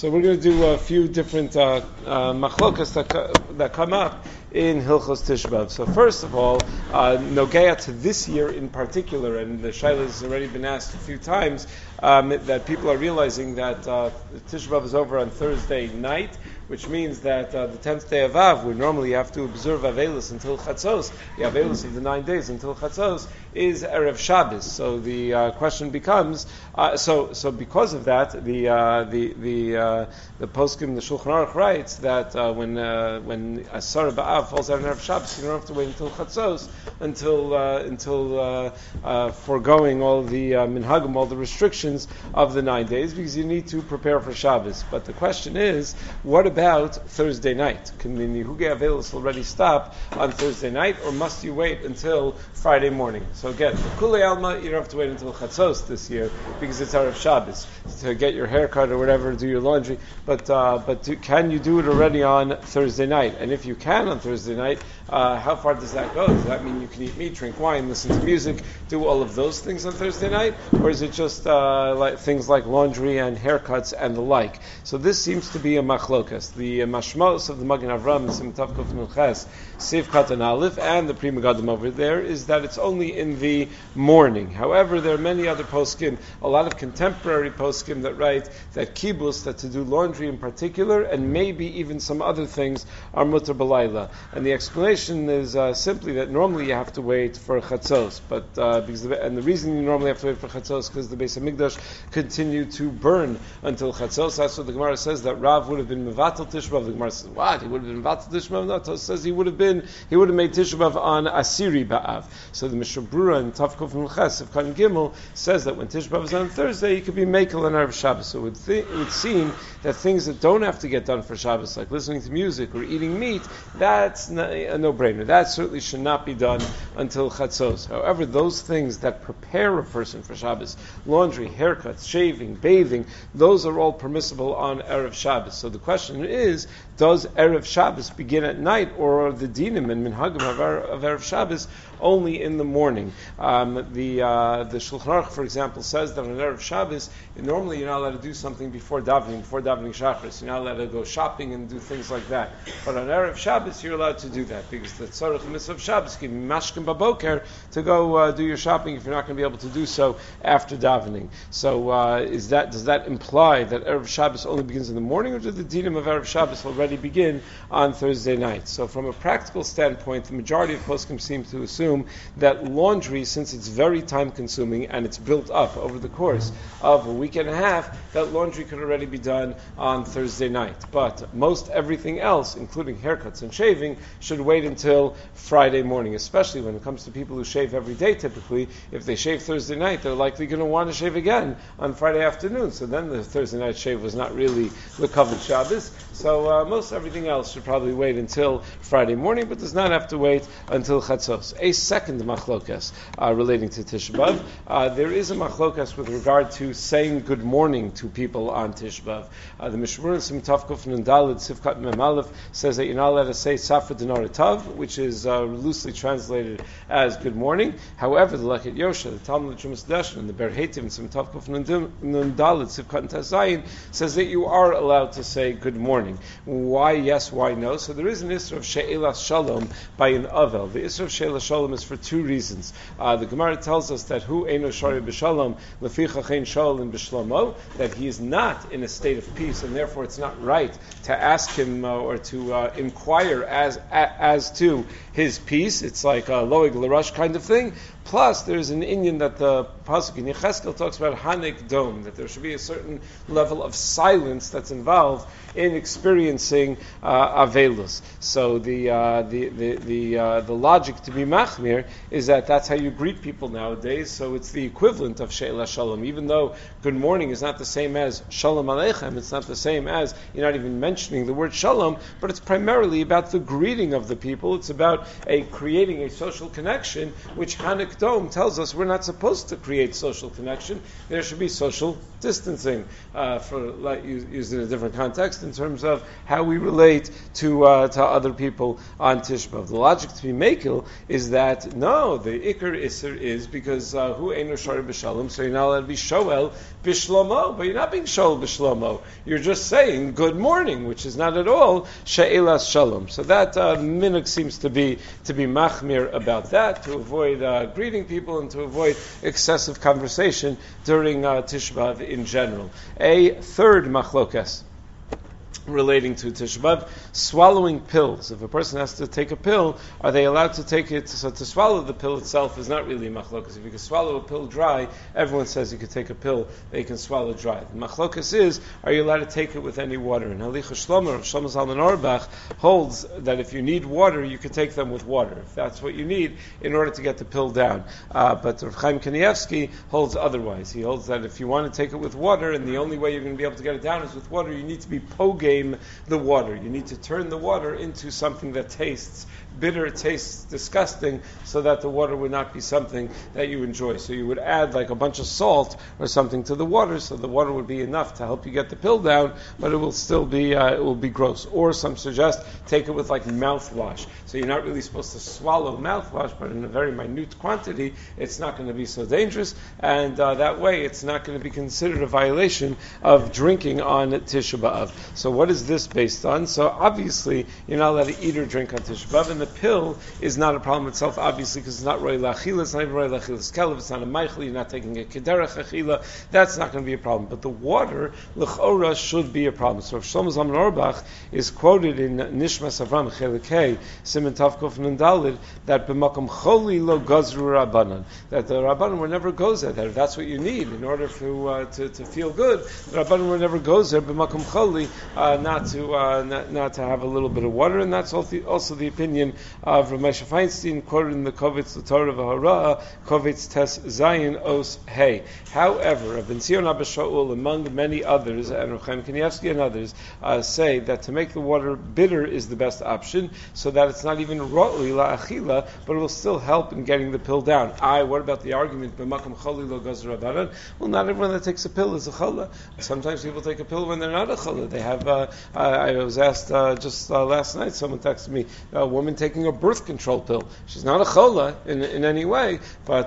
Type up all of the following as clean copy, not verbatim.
So we're going to do a few different machlokas that come up in Hilchos Tisha B'Av. So first of all, Nogea to this year in particular, and the Shaila has already been asked a few times, that people are realizing that Tisha B'Av is over on Thursday night, which means that the 10th day of Av, where normally you have to observe Avelis until Chatzos, the Avelis of the 9 days until Chatzos, is Erev Shabbos. So the question becomes, so because of that, the poskim, the Shulchan Aruch writes that when Asar B'Av falls out on Erev Shabbos, you don't have to wait until Chatzos until foregoing all the minhagim, all the restrictions of the 9 days, because you need to prepare for Shabbos. But the question is, what about Thursday night? Can the Nihugei Avelis already stop on Thursday night, or must you wait until Friday morning? So again, for Kulei Alma, you don't have to wait until Chatzos this year, because it's Erev Shabbos, to get your haircut or whatever, do your laundry. But can you do it already on Thursday night? And if you can on Thursday night, how far does that go? Does that mean you can eat meat, drink wine, listen to music, do all of those things on Thursday night? Or is it just like things like laundry and haircuts and the like? So this seems to be a machlokas. The mashmos of the Magen Avram, Simtav Kuf Nunches, Seif Katan Aleph, and the Pri Megadim over there is that it's only in the morning. However, there are many other poskim, a lot of contemporary poskim that write that kibbutz, that to do laundry in particular, and maybe even some other things, are mutar b'layla. And the explanation is simply that normally you have to wait for chatzos, but and the reason you normally have to wait for chatzos because the Beis Hamikdash continued to burn until chatzos. That's what the Gemara says, that Rav would have been mevatel Tisha B'Av. The Gemara says, what? He would have been mevatel Tisha B'Av? No, Tos says he would have made Tisha B'Av on Asiri B'Av. So the Mishnah Brura in Tav Kuf Nunches of Kan Gimel says that when Tisha B'Av is on Thursday, you could be mekel on Erev Shabbos. So it would seem that things that don't have to get done for Shabbos, like listening to music or eating meat, that's a no-brainer. That certainly should not be done until Chatzos. However, those things that prepare a person for Shabbos, laundry, haircuts, shaving, bathing, those are all permissible on Erev Shabbos. So the question is, does Erev Shabbos begin at night, or are the dinim and minhagim of Erev Shabbos only in the morning? The Shulchan Aruch, for example, says that on Erev Shabbos, normally you're not allowed to do something before davening Shachris. You're not allowed to go shopping and do things like that. But on Erev Shabbos, you're allowed to do that, because the tzarech mitzvah of Shabbos give you mashkim baboker to go do your shopping if you're not going to be able to do so after davening. So does that imply that Erev Shabbos only begins in the morning, or do the dinim of Erev Shabbos already begin on Thursday night? So from a practical standpoint, the majority of poskim seem to assume that laundry, since it's very time consuming and it's built up over the course of a week and a half, that laundry could already be done on Thursday night. But most everything else, including haircuts and shaving, should wait until Friday morning, especially when it comes to people who shave every day typically. If they shave Thursday night, they're likely going to want to shave again on Friday afternoon. So then the Thursday night shave was not really the covered Shabbos. So most everything else should probably wait until Friday morning, but does not have to wait until Chatzos. A second machlokas relating to Tisha B'Av. There is a machlokas with regard to saying good morning to people on Tisha B'Av. The Mishmur Simtav Kuf Nun Daled Sifkat Mem Aleph says that you're not allowed to say Safra Dinar Tav, which is loosely translated as good morning. However, the Leket Yosha, the Talmud Chumas Dashan, and the Ber Hetiv Simtav Kuf Nun Daled Sifkat Tazayin says that you are allowed to say good morning. Why yes, why no? So there is an Isra of She'elas Shalom by an Avel. The Isra of She'elas Shalom is for two reasons. The Gemara tells us that Hu Eino Shari B'Shalom Leficha Chen Shalom B'Shlomo, that he is not in a state of peace, and therefore it's not right to ask him or to inquire as to his peace. It's like a loig l'rush kind of thing. Plus, there's an inyan that the pasuk in Yecheskel talks about hanik dom, that there should be a certain level of silence that's involved in experiencing avelus. So the logic to be machmir is that that's how you greet people nowadays. So it's the equivalent of she'ela shalom, even though good morning is not the same as shalom aleichem. It's not the same as, you're not even mentioning the word shalom, but it's primarily about the greeting of the people. It's about creating a social connection, which Hanukkah Dome tells us we're not supposed to create social connection. There should be social distancing, used in a different context, in terms of how we relate to other people on Tisha B'Av. The logic to be makil is that no, the Iker Isser is because who Eino Shari B'Shalom, so you're not allowed to be Shoel B'Shlomo, but you're not being Shoel B'Shlomo. You're just saying good morning, which is not at all She'elas Shalom. So that minhag seems to be machmir about that, to avoid greeting people and to avoid excessive conversation during Tisha B'Av in general. A third machlokas relating to Tisha B'Av, swallowing pills. If a person has to take a pill, are they allowed to take it? So to swallow the pill itself is not really a machlokas. If you can swallow a pill dry, everyone says you can take a pill that you can swallow dry. The machlokas is, are you allowed to take it with any water? And Halicha Shlomo Zalman Auerbach holds that if you need water, you can take them with water, if that's what you need in order to get the pill down. But Rav Chaim Kanievsky holds otherwise. He holds that if you want to take it with water, and the only way you're going to be able to get it down is with water, you need to be poge the water. You need to turn the water into something that tastes bitter, tastes disgusting, so that the water would not be something that you enjoy. So you would add like a bunch of salt or something to the water, so the water would be enough to help you get the pill down, but it will still be it will be gross. Or some suggest take it with like mouthwash. So you're not really supposed to swallow mouthwash, but in a very minute quantity, it's not going to be so dangerous, and that way it's not going to be considered a violation of drinking on Tisha B'Av. So what is this based on? So obviously you're not allowed to eat or drink on Tisha B'Av, and the pill is not a problem itself, obviously, because it's not roy lachila, it's not even roy lachilas kelev, it's not a meichel, you're not taking a kederach achila, that's not going to be a problem. But the water, l'chora, should be a problem. So Shlomo Zalman Auerbach is quoted in Nishmas Avram Chelekei Siman Tav Kuf Nun Daled that b'makom choli lo gazru rabbanan, that the rabbanan will never goes there. That if that's what you need in order to feel good, the rabbanan will never goes there b'makom choli, not to have a little bit of water, and that's also the opinion of Rav Moshe Feinstein, quoted in the Kovitz L'Torah V'Hara, Kovitz Tes Zayin Os Hey. However, Rabbi Zion Abba Shaul, among many others, and Rav Chaim Kanievsky and others, say that to make the water bitter is the best option, so that it's not even ro'li la'achila, but it will still help in getting the pill down. What about the argument, b'makom choli lo gaz rabbanan? Well, not everyone that takes a pill is a chala. Sometimes people take a pill when they're not a chala. They have, I was asked just last night, someone texted me, a woman taking a birth control pill. She's not a chola in any way, but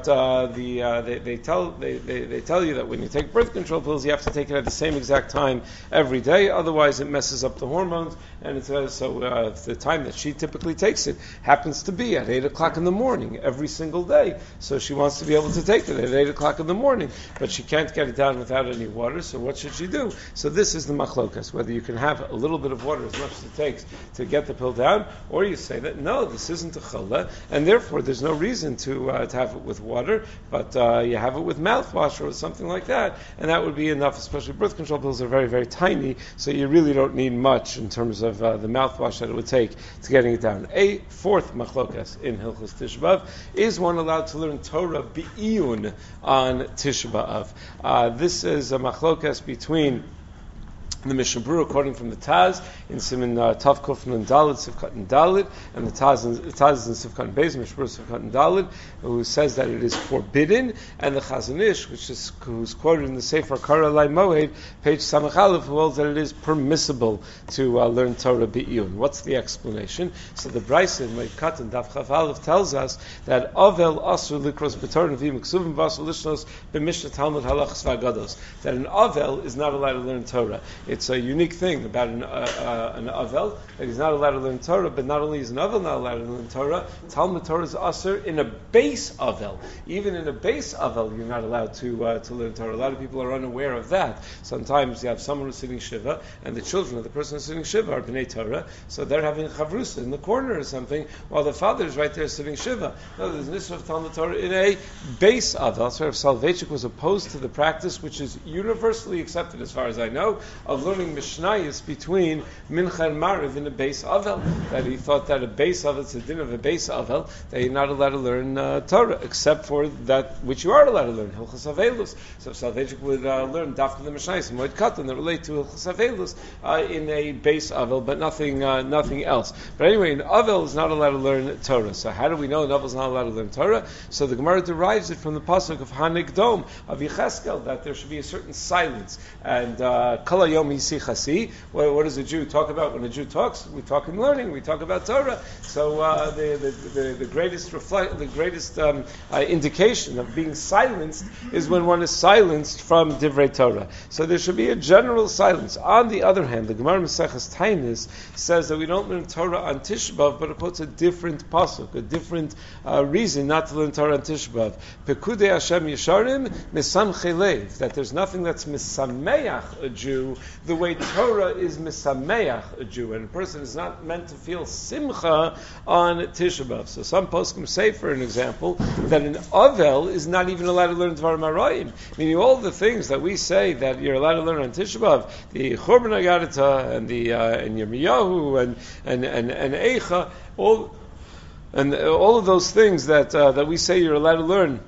they tell you that when you take birth control pills, you have to take it at the same exact time every day. Otherwise, it messes up the hormones. And if the time that she typically takes it happens to be at 8 o'clock in the morning every single day, so she wants to be able to take it at 8 o'clock in the morning, but she can't get it down without any water. So what should she do? So this is the machlokas, whether you can have a little bit of water, as much as it takes to get the pill down, or you say that no, this isn't a chala, and therefore there's no reason to have it with water, but you have it with mouthwash or something like that, and that would be enough. Especially birth control pills are very, very tiny, so you really don't need much in terms of the mouthwash that it would take to getting it down. A fourth machlokas in Hilchos Tisha B'Av, is one allowed to learn Torah bi'iyun on Tisha B'Av? This is a machlokas between the Mishnah Berurah, quoting from the Taz in Siman Tav Kuf Nun Daled Sivkat and Daled, and the Taz in Sivkat and Beis, Mishnah Berurah Sivkat and Daled, who says that it is forbidden, and the Chazon Ish, who's quoted in the Sefer Kara Lai Moed, page Samach Aleph, who holds that it is permissible to learn Torah B'iyun. What's the explanation? So the Brisa in Moed and Daf Chav Aleph tells us that Avel Asur Likros B'Torah Nevi'im Ksuvim V'Asur Lishnos B'Mishnah Talmud Halachos V'Agados, that an Avel is not allowed to learn Torah. It's a unique thing about an Avel, that he's not allowed to learn Torah, but not only is an Avel not allowed to learn Torah, Talmud Torah is Asur in a base Avel. Even in a base Avel, you're not allowed to learn Torah. A lot of people are unaware of that. Sometimes you have someone who's sitting Shiva, and the children of the person who's sitting Shiva are B'nai Torah, so they're having a Chavrusa in the corner or something, while the father is right there sitting Shiva. No, there's an issue of Talmud Torah in a base Avel. So Rav Soloveitchik was opposed to the practice, which is universally accepted as far as I know, of of learning Mishnayos between Mincha and Mariv in a Beis Avel, that he thought that a Beis Avel, it's a din of a Beis Avel, that you're not allowed to learn Torah, except for that which you are allowed to learn, Hilchos Avelus. So if Salvation would learn Dafka the Mishnayos and Moed Katan that relate to Hilchos Avelus in a Beis Avel, but nothing else. But anyway, an Avel is not allowed to learn Torah. So how do we know an Avel is not allowed to learn Torah? So the Gemara derives it from the pasuk of Hanigdom of Yecheskel, that there should be a certain silence. And Kol Hayom Yisichasi, what does a Jew talk about? When a Jew talks, we talk in learning, we talk about Torah. So the greatest indication of being silenced is when one is silenced from Divrei Torah. So there should be a general silence. On the other hand, the Gemara Maseches Tainis says that we don't learn Torah on Tisha B'Av, but it puts a different pasuk, a different reason not to learn Torah on Tisha B'Av. Pekudei Hashem Yesharim Misamchei Lev, that there's nothing that's misameach a Jew the way Torah is misameach a Jew, and a person is not meant to feel simcha on Tisha B'Av. So some poskim say, for an example, that an Avel is not even allowed to learn Dvarim Harayim, meaning all the things that we say that you're allowed to learn on Tisha B'Av, the Churban Agadata and the and Yirmiyahu and Eicha, all of those things that we say you're allowed to learn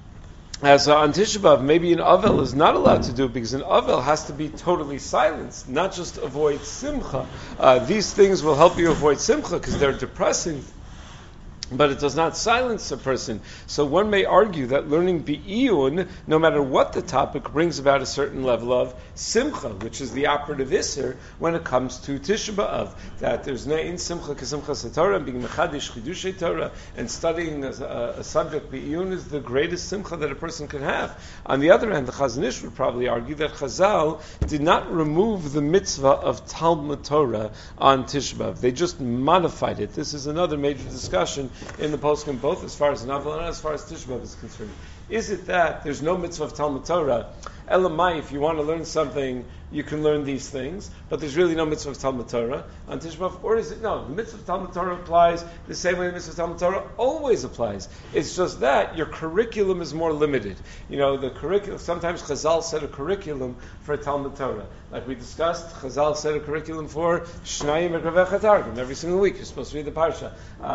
as on Tisha B'Av, maybe an Avel is not allowed to do it, because an Avel has to be totally silenced, not just avoid Simcha. These things will help you avoid Simcha because they're depressing, but it does not silence a person. So one may argue that learning Bi'iyun, no matter what the topic, brings about a certain level of Simcha, which is the operative Isser when it comes to Tisha B'Av. That there's Ne'in Simcha K'Simcha Torah, and being Mechadish Chidushei Torah, and studying a subject Bi'iyun is the greatest Simcha that a person can have. On the other hand, the Chazon Ish would probably argue that Chazal did not remove the mitzvah of Talmud Torah on Tisha B'Av. They just modified it. This is another major discussion in the poskim, both as far as Navel and as far as Tisha B'Av is concerned. Is it that there's no mitzvah of Talmud Torah? Elamai, if you want to learn something, you can learn these things, but there's really no mitzvah of Talmud Torah on Tisha B'Av? Or is it, no, the mitzvah of Talmud Torah applies the same way the mitzvah of Talmud Torah always applies. It's just that your curriculum is more limited. You know, the curriculum, sometimes Chazal set a curriculum for Talmud Torah. Like we discussed, Chazal set a curriculum for Shnayim Ekravech Targum. Every single week you're supposed to read the Parsha.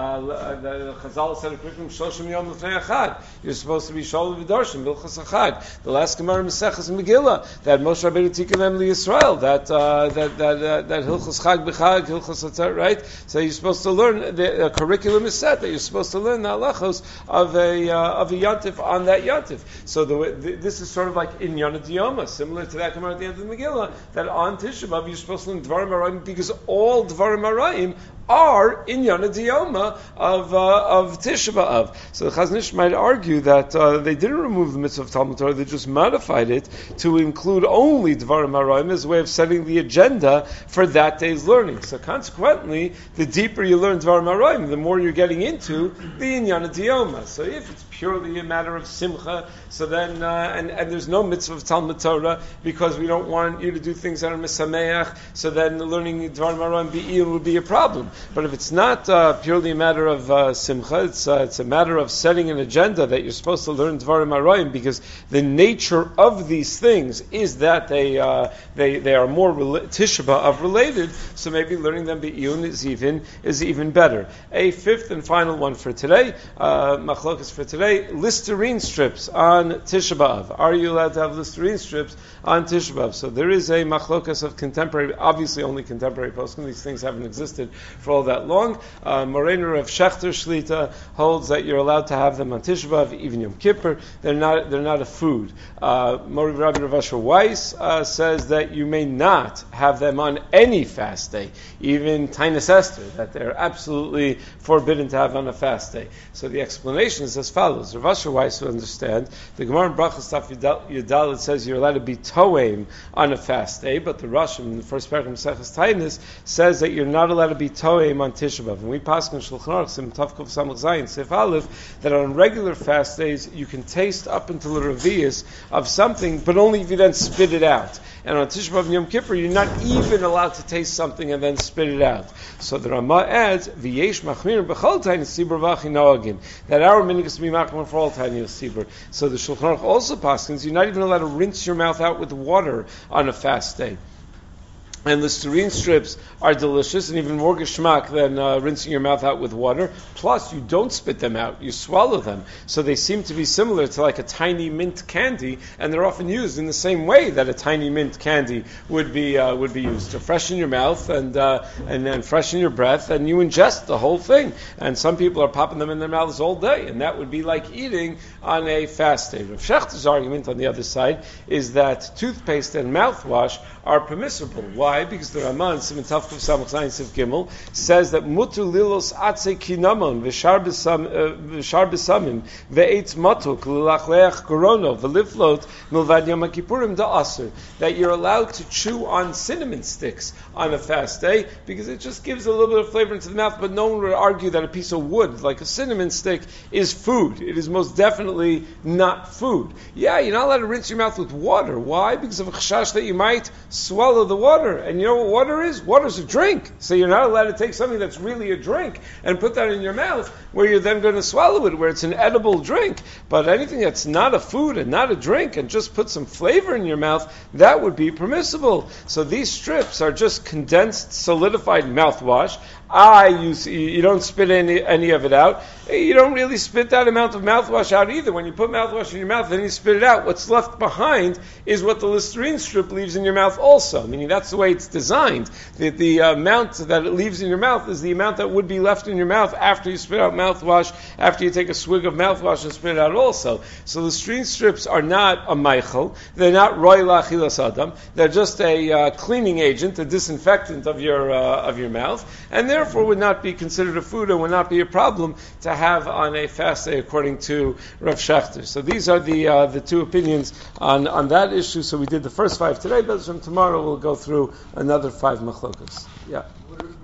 The Chazal set a curriculum, Shoshim Yom L'fnei Achad. You're supposed to be Sholem V'Darshim, Bilchas Achad. The last Gemara Maseches Megillah, that Moshe Rabbeinu Tikkun Yisrael, that Hilchos Chag B'Chag, Hilchos Atzar, right? So you're supposed to learn, the curriculum is set that you're supposed to learn the halachos of a yantif on that yantif. So this is sort of like in Yana Diyoma, similar to that Gemara at the end of the Megillah, that on Tisha B'Av you're supposed to learn Dvarim Harayim, because all Dvarim Harayim are in Yana Diyoma of Tisha B'Av. So the Chazon Ish might argue that they didn't remove the mitzvah of Talmud Torah, they just modified it to include only Dvarim Harayim as a way of setting the agenda for that day's learning. So consequently, the deeper you learn Dvarim Harayim, the more you're getting into the Yana Diyoma. So if it's purely a matter of Simcha, so then, and there's no mitzvah of Talmud Torah, because we don't want you to do things that are Mesameach, so then learning Dvarim Harayim Bi'iyun would be a problem. But if it's not purely a matter of Simcha, it's a matter of setting an agenda that you're supposed to learn Dvarim Harayim, because the nature of these things is that they are more Tisha B'Av related, so maybe learning them Bi'iyun is even better. A fifth and final one for today, machlokas for today, Listerine strips on Tisha B'Av. Are you allowed to have Listerine strips on Tisha B'Av? So there is a machlokas of contemporary, obviously only contemporary poskim, these things haven't existed for all that long. Morener of Shechter Shlita holds that you're allowed to have them on Tisha B'Av, even Yom Kippur. They're not a food. Mori Rabbi Rav Asher Weiss says that you may not have them on any fast day, even Tainus Esther, that they're absolutely forbidden to have on a fast day. So the explanation is as follows. Rav Asher Weiss would understand. The Gemara in Brachos Daf Yudal, it says you're allowed to be toeim on a fast day, but the Rasham in the first paragraph of Maseches Tainus says that you're not allowed to be toeim on Tisha B'Av. And we pass in Shulchan Aruch Sim Tavkov Samach Zayin Sef Aleph that on regular fast days you can taste up until the revius of something, but only if you then spit it out. And on Tisha B'Av and Yom Kippur, you're not even allowed to taste something and then spit it out. So the Ramah adds, V'yesh machmir b'chol taynis sibur v'achi noagin, that our minig is to be machmir for all taynis sibur. So the Shulchan Aruch also paskins, you're not even allowed to rinse your mouth out with water on a fast day. And Listerine strips are delicious and even more geschmack than rinsing your mouth out with water. Plus, you don't spit them out; you swallow them. So they seem to be similar to like a tiny mint candy, and they're often used in the same way that a tiny mint candy would be used to freshen your mouth and then freshen your breath, and you ingest the whole thing. And some people are popping them in their mouths all day, and that would be like eating on a fast day. Rav Shechter's argument on the other side is that toothpaste and mouthwash are permissible. Why? Because the Raman, Siman Tavkuf Samach Zayin Sif Gimel, says that mutu lilos atze kinamon v'shar besamim ve'etz matuk l'lachleach gorono v'liflot milvad Yom Kippurim da'asur, that you're allowed to chew on cinnamon sticks on a fast day because it just gives a little bit of flavor into the mouth. But no one would argue that a piece of wood like a cinnamon stick is food. It is most definitely not food. Yeah, you're not allowed to rinse your mouth with water. Why? Because of a chashash that you might swallow the water. And you know what water is? Water's a drink. So you're not allowed to take something that's really a drink and put that in your mouth where you're then going to swallow it, where it's an edible drink. But anything that's not a food and not a drink and just put some flavor in your mouth, that would be permissible. So these strips are just condensed, solidified mouthwash. You don't spit any of it out. You don't really spit that amount of mouthwash out either. When you put mouthwash in your mouth, then you spit it out. What's left behind is what the Listerine strip leaves in your mouth also. Meaning that's the way it's designed. The amount that it leaves in your mouth is the amount that would be left in your mouth after you spit out mouthwash, after you take a swig of mouthwash and spit it out also. So Listerine strips are not a meichel. They're not roy la'achilas adam. They're just a cleaning agent, a disinfectant of your mouth. And therefore would not be considered a food and would not be a problem to have on a fast day according to Rav Shechter. So these are the two opinions on that issue. So we did the first 5 today, but from tomorrow we'll go through another 5 machlokas. Yeah.